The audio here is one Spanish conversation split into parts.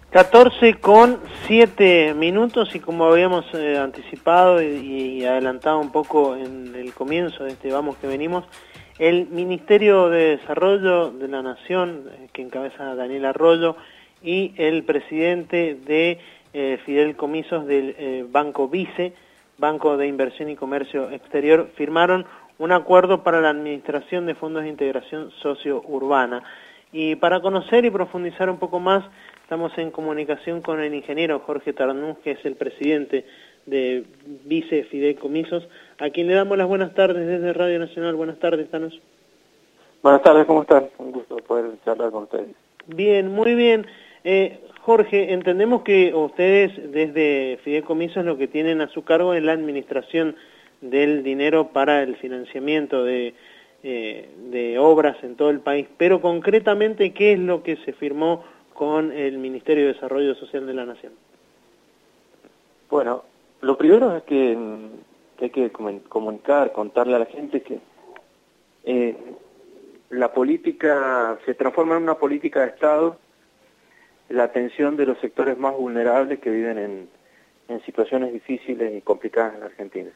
14:07 y como habíamos anticipado y adelantado un poco en el comienzo de este Vamos que Venimos, el Ministerio de Desarrollo de la Nación, que encabeza Daniel Arroyo, y el presidente de Fideicomisos del Banco Vice, Banco de Inversión y Comercio Exterior, firmaron un acuerdo para la administración de fondos de integración socio-urbana. Y para conocer y profundizar un poco más, estamos en comunicación con el ingeniero Jorge Tarnús, que es el presidente de Vice Fideicomisos, a quien le damos las buenas tardes desde Radio Nacional. Buenas tardes, Tarnús. Buenas tardes, ¿cómo están? Un gusto poder charlar con ustedes. Bien, muy bien. Jorge, entendemos que ustedes desde Fideicomisos lo que tienen a su cargo es la administración del dinero para el financiamiento de obras en todo el país, pero concretamente, ¿qué es lo que se firmó con el Ministerio de Desarrollo Social de la Nación? Bueno, lo primero es que hay que comunicar, contarle a la gente que la política se transforma en una política de Estado, la atención de los sectores más vulnerables que viven en situaciones difíciles y complicadas en la Argentina.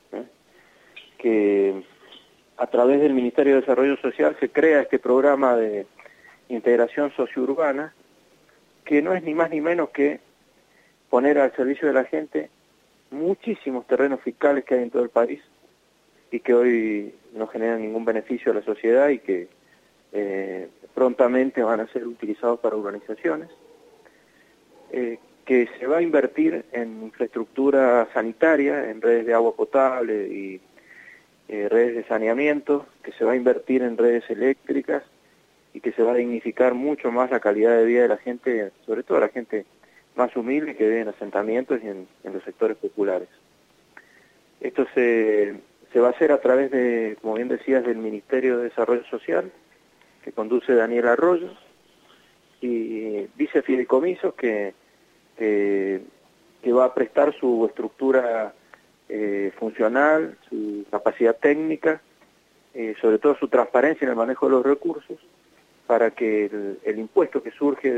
Que a través del Ministerio de Desarrollo Social se crea este programa de integración sociourbana, que no es ni más ni menos que poner al servicio de la gente muchísimos terrenos fiscales que hay en todo el país y que hoy no generan ningún beneficio a la sociedad y que prontamente van a ser utilizados para urbanizaciones, que se va a invertir en infraestructura sanitaria, en redes de agua potable y redes de saneamiento, que se va a invertir en redes eléctricas y que se va a dignificar mucho más la calidad de vida de la gente, sobre todo la gente más humilde que vive en asentamientos y en los sectores populares. Esto se va a hacer a través de, como bien decías, del Ministerio de Desarrollo Social, que conduce Daniel Arroyo, y Vice Fideicomisos, que va a prestar su estructura funcional, su capacidad técnica, sobre todo su transparencia en el manejo de los recursos, para que el impuesto que surge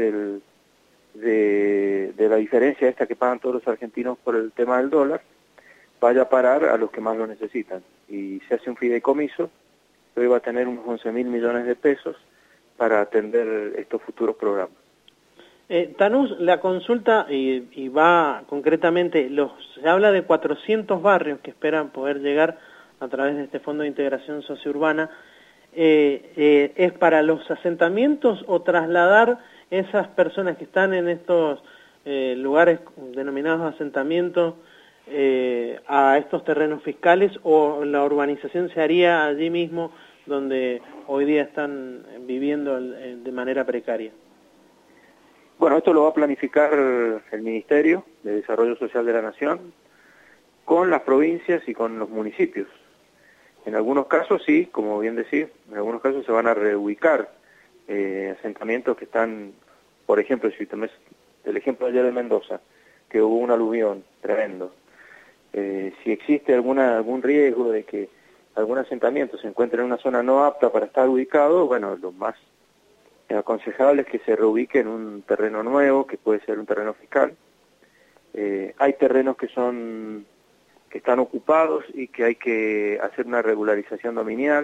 de la diferencia esta que pagan todos los argentinos por el tema del dólar, vaya a parar a los que más lo necesitan. Y se hace un fideicomiso, que hoy va a tener unos 11.000 millones de pesos para atender estos futuros programas. Tanús, la consulta y va concretamente, se habla de 400 barrios que esperan poder llegar a través de este Fondo de Integración Sociourbana. ¿Es para los asentamientos o trasladar esas personas que están en estos lugares denominados asentamientos a estos terrenos fiscales, o la urbanización se haría allí mismo donde hoy día están viviendo de manera precaria? Bueno, esto lo va a planificar el Ministerio de Desarrollo Social de la Nación con las provincias y con los municipios. En algunos casos sí, como bien decís, en algunos casos se van a reubicar asentamientos que están, por ejemplo, si tomás el ejemplo ayer de Mendoza, que hubo un aluvión tremendo. Si existe algún riesgo de que algún asentamiento se encuentre en una zona no apta para estar ubicado, bueno, lo más aconsejable es que se reubique en un terreno nuevo, que puede ser un terreno fiscal. Hay terrenos que están ocupados y que hay que hacer una regularización dominial.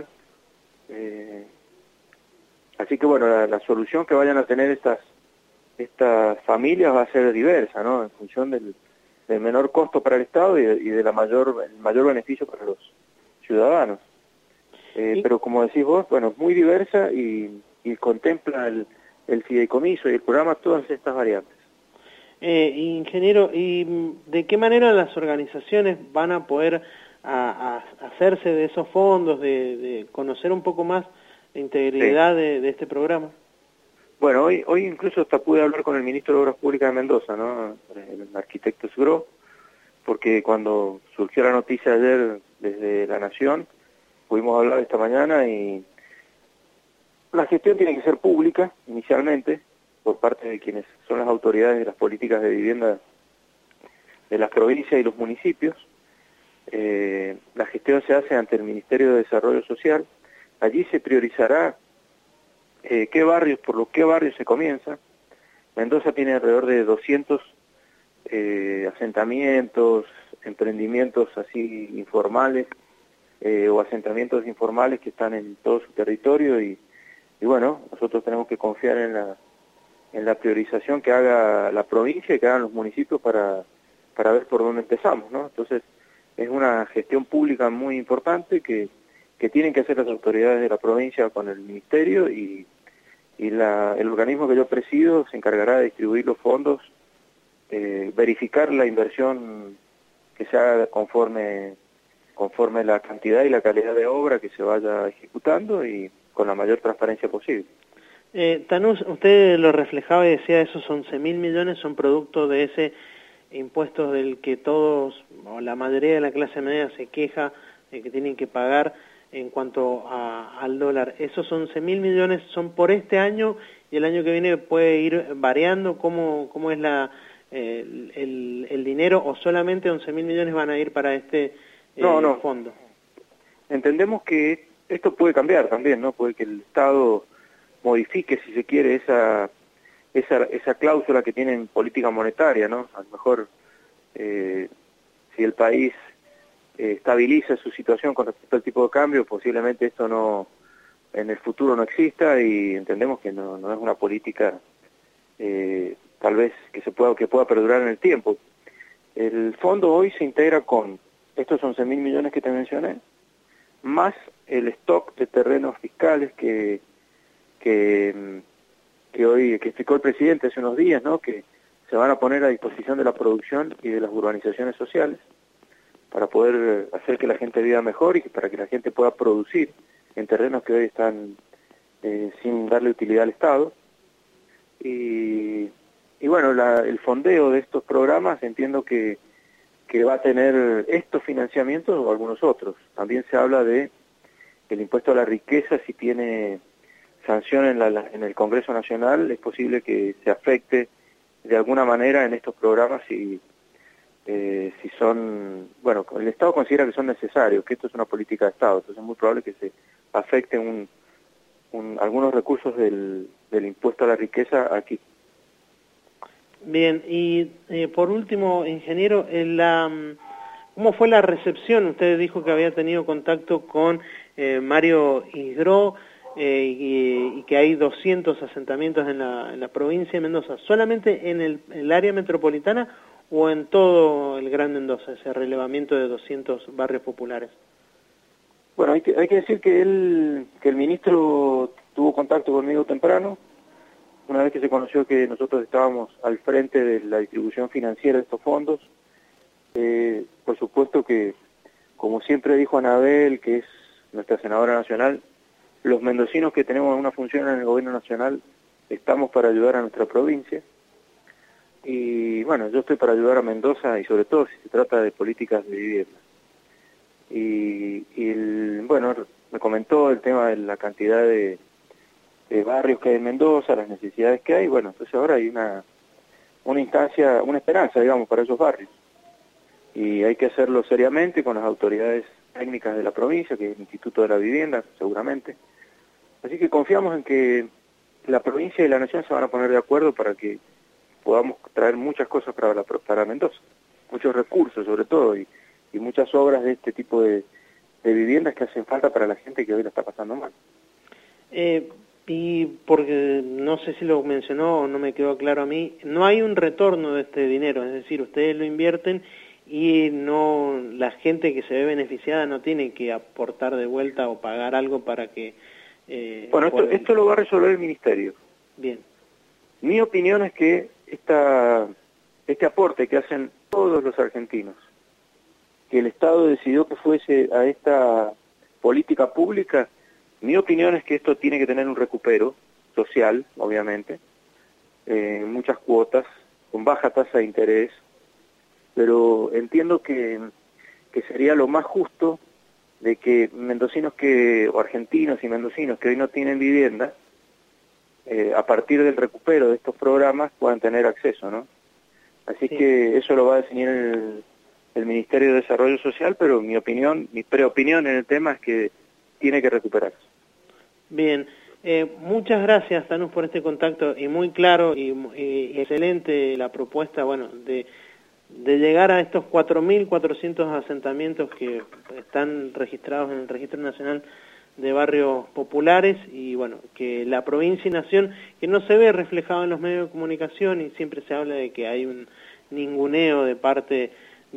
Así que bueno, la solución que vayan a tener estas familias va a ser diversa, ¿no? En función del menor costo para el Estado y de el mayor beneficio para los ciudadanos. Pero como decís vos, bueno, es muy diversa y contempla el fideicomiso y el programa todas estas variantes. Ingeniero, ¿y de qué manera las organizaciones van a poder hacerse de esos fondos, de conocer un poco más la integridad de este programa? Bueno, hoy incluso hasta pude hablar con el ministro de Obras Públicas de Mendoza, ¿no? El arquitecto Sgro, porque cuando surgió la noticia ayer desde La Nación, pudimos hablar esta mañana y la gestión tiene que ser pública inicialmente, por parte de quienes son las autoridades de las políticas de vivienda de las provincias y los municipios. La gestión se hace ante el Ministerio de Desarrollo Social. Allí se priorizará por qué barrios se comienza. Mendoza tiene alrededor de 200 asentamientos, emprendimientos así informales, o asentamientos informales que están en todo su territorio y bueno, nosotros tenemos que confiar en la priorización que haga la provincia y que hagan los municipios para ver por dónde empezamos, ¿no? Entonces, es una gestión pública muy importante que tienen que hacer las autoridades de la provincia con el ministerio y el organismo que yo presido se encargará de distribuir los fondos, verificar la inversión que se haga conforme la cantidad y la calidad de obra que se vaya ejecutando y con la mayor transparencia posible. Tanús, usted lo reflejaba y decía esos 11.000 millones son producto de ese impuesto del que todos, o la mayoría de la clase media se queja de que tienen que pagar en cuanto al dólar. ¿Esos 11.000 millones son por este año y el año que viene puede ir variando? ¿Cómo es el dinero o solamente 11.000 millones van a ir para este fondo? Entendemos que esto puede cambiar también, ¿no? Puede que el Estado modifique, si se quiere, esa cláusula que tiene en política monetaria, ¿no? A lo mejor, si el país estabiliza su situación con respecto al tipo de cambio, posiblemente esto no, en el futuro no exista y entendemos que no es una política tal vez que pueda perdurar en el tiempo. El fondo hoy se integra con estos 11.000 millones que te mencioné, más el stock de terrenos fiscales que explicó el presidente hace unos días, ¿no? Que se van a poner a disposición de la producción y de las urbanizaciones sociales para poder hacer que la gente viva mejor y para que la gente pueda producir en terrenos que hoy están sin darle utilidad al Estado. Y bueno, el fondeo de estos programas entiendo que va a tener estos financiamientos o algunos otros. También se habla de el impuesto a la riqueza, si tiene sanción en el Congreso Nacional, es posible que se afecte de alguna manera en estos programas si son, bueno, el Estado considera que son necesarios, que esto es una política de Estado, entonces es muy probable que se afecten algunos recursos del impuesto a la riqueza aquí. Bien, y por último, ingeniero, ¿cómo fue la recepción? Usted dijo que había tenido contacto con Mario Isgró y que hay 200 asentamientos en la provincia de Mendoza. ¿Solamente en el área metropolitana o en todo el Gran Mendoza, ese relevamiento de 200 barrios populares? Bueno, hay que decir que el ministro tuvo contacto conmigo temprano, una vez que se conoció que nosotros estábamos al frente de la distribución financiera de estos fondos. Por supuesto que, como siempre dijo Anabel, que es nuestra senadora nacional, los mendocinos que tenemos una función en el gobierno nacional estamos para ayudar a nuestra provincia. Y bueno, yo estoy para ayudar a Mendoza y sobre todo si se trata de políticas de vivienda. Bueno, me comentó el tema de la cantidad de barrios que hay en Mendoza, las necesidades que hay. Bueno, entonces ahora hay una instancia, una esperanza, digamos, para esos barrios. Y hay que hacerlo seriamente con las autoridades técnicas de la provincia, que es el Instituto de la Vivienda, seguramente. Así que confiamos en que la provincia y la nación se van a poner de acuerdo para que podamos traer muchas cosas para Mendoza, muchos recursos sobre todo, y muchas obras de este tipo de viviendas que hacen falta para la gente que hoy la está pasando mal. Y porque no sé si lo mencionó o no me quedó claro a mí, no hay un retorno de este dinero, es decir, ustedes lo invierten y no, la gente que se ve beneficiada no tiene que aportar de vuelta o pagar algo para que... bueno, esto lo va a resolver el Ministerio. Bien. Mi opinión es que este aporte que hacen todos los argentinos, que el Estado decidió que fuese a esta política pública, mi opinión es que esto tiene que tener un recupero social, obviamente, muchas cuotas, con baja tasa de interés, pero entiendo que sería lo más justo de que mendocinos o argentinos y mendocinos que hoy no tienen vivienda, a partir del recupero de estos programas puedan tener acceso, ¿no? Así que eso lo va a definir el Ministerio de Desarrollo Social, pero mi preopinión en el tema es que tiene que recuperarse. Bien, Muchas gracias, Tanús, por este contacto, y muy claro y excelente la propuesta, bueno, de llegar a estos 4.400 asentamientos que están registrados en el Registro Nacional de Barrios Populares, y bueno, que la provincia y nación, que no se ve reflejado en los medios de comunicación, y siempre se habla de que hay un ninguneo de parte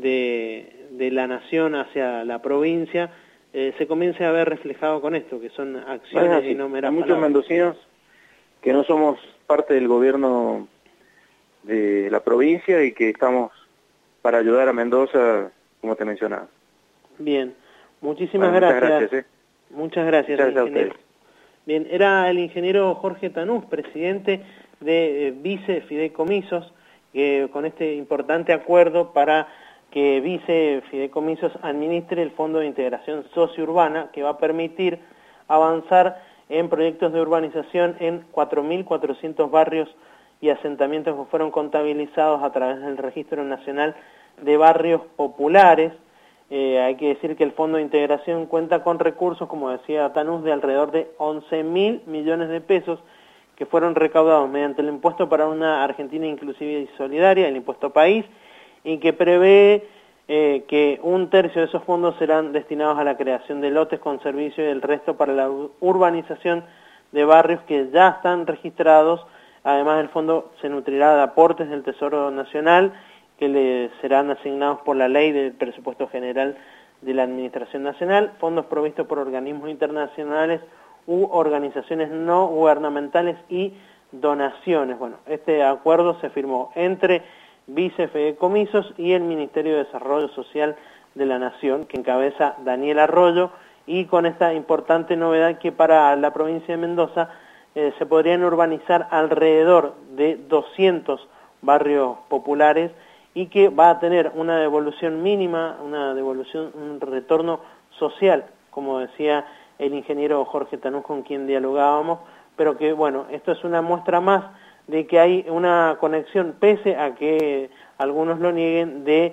de la nación hacia la provincia, se comience a ver reflejado con esto, que son acciones y no meras palabras. Hay muchos mendocinos que no somos parte del gobierno de la provincia y que estamos para ayudar a Mendoza, como te mencionaba. Bien, muchísimas gracias. Muchas gracias. Muchas gracias, ingeniero. Bien, era el ingeniero Jorge Tanús, presidente de Vice Fideicomisos, con este importante acuerdo para que Vice Fideicomisos administre el Fondo de Integración Sociourbana, que va a permitir avanzar en proyectos de urbanización en 4.400 barrios y asentamientos que fueron contabilizados a través del Registro Nacional de Barrios Populares. Hay que decir que el Fondo de Integración cuenta con recursos, como decía Tanús, de alrededor de 11.000 millones de pesos que fueron recaudados mediante el impuesto para una Argentina inclusiva y solidaria, el impuesto país, y que prevé que 1/3 de esos fondos serán destinados a la creación de lotes con servicio y el resto para la urbanización de barrios que ya están registrados. Además, el fondo se nutrirá de aportes del Tesoro Nacional que le serán asignados por la ley del presupuesto general de la Administración Nacional, fondos provistos por organismos internacionales u organizaciones no gubernamentales y donaciones. Bueno, este acuerdo se firmó entre Vice Fideicomisos y el Ministerio de Desarrollo Social de la Nación, que encabeza Daniel Arroyo, y con esta importante novedad que para la provincia de Mendoza se podrían urbanizar alrededor de 200 barrios populares, y que va a tener una devolución mínima, un retorno social, como decía el ingeniero Jorge Tanús, con quien dialogábamos, pero que bueno, esto es una muestra más de que hay una conexión, pese a que algunos lo nieguen, de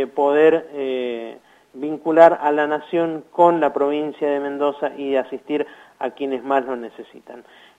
poder vincular a la nación con la provincia de Mendoza y asistir a quienes más lo necesitan.